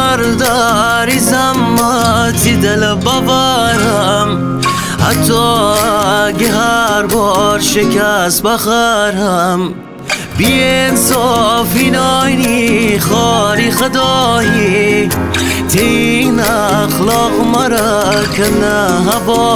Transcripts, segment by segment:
داری زماتی دل باورم، حتی اگه هر بار شکست بخرم. بی انصافی ناینی خاری خدایی، تین اخلاق مرا کنه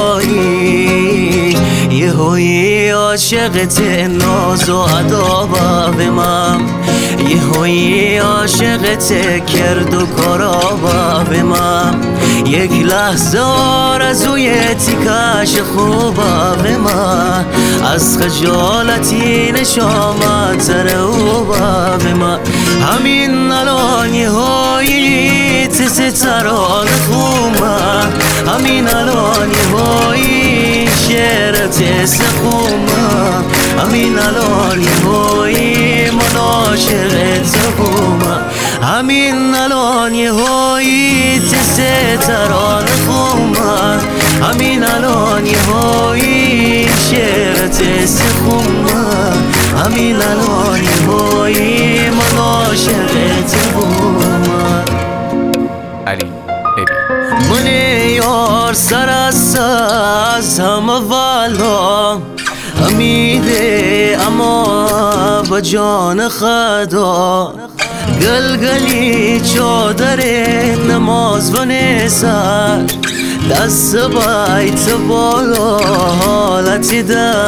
هوایی. یه هایی عاشقت ناز و ادا به من، یه هایی عاشقت کرد و کارا به من. یک لحظه آرزوی تیکش خوبا به من، از خجالتی نشامد سر او به من. همین الان یه هایی تیز تران خومه، همین الان یه هایی شعرت سخومه، همین الان یه هایی من عاشقت خومه، همین الان یه هایی تیز تران خومه، همین الان یه هایی شعرت سخومه، همین الان یه هایی من عاشقت خومه. علی ابی من یار سر از همه والا امیده، اما با جان خدا گلگلی چادر نماز و نسر، دست بیت بالا حالتی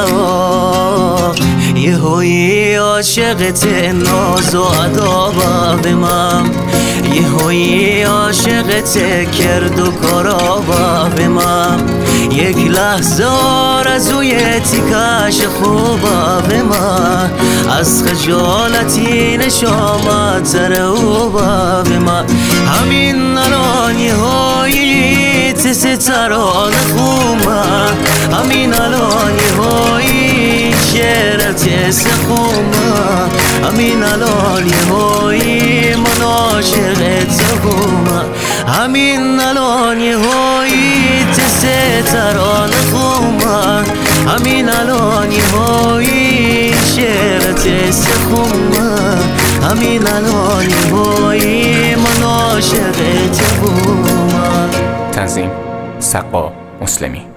دوا. یه هایی عاشقت ناز و ادا به من، یه هایی عاشقت کرد و کارا به من. یک لحظه آرزوی تیکش خوبا به من، از خجالتی نشامد سر او به من. همین الان یه هایی تیز تران خومه، همین الان یه هایی شعرت سخومه، همین الان یه هایی من عاشقت خومه، همین الان یه هایی تیز تران خومه، همین الان یه هایی شعرت سخومه، همین الان یه هایی من عاشقت خومه. تنظیم سقا مسلمی.